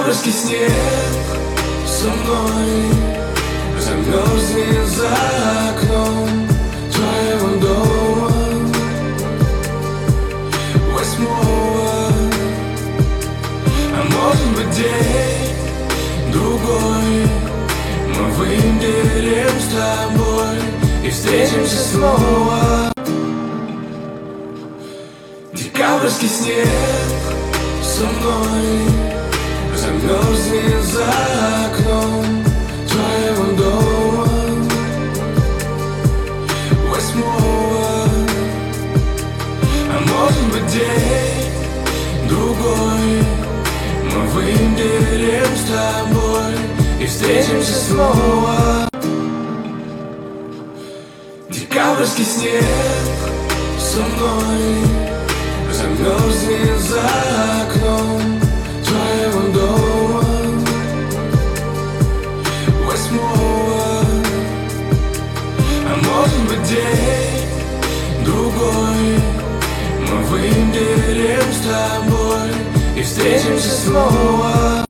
Декабрьский снег со мной замерзнет за окном твоего дома 8-го. А может быть день другой, мы выберем с тобой и встретимся снова. Декабрьский снег со мной замерзнет за окном твоего дома 8-го. А может быть день другой, мы выберем с тобой и встретимся снова. Декабрьский снег со мной замерзнет за окном твоего дома 8-го. А может быть день другой, мы выберем с тобой и встретимся снова.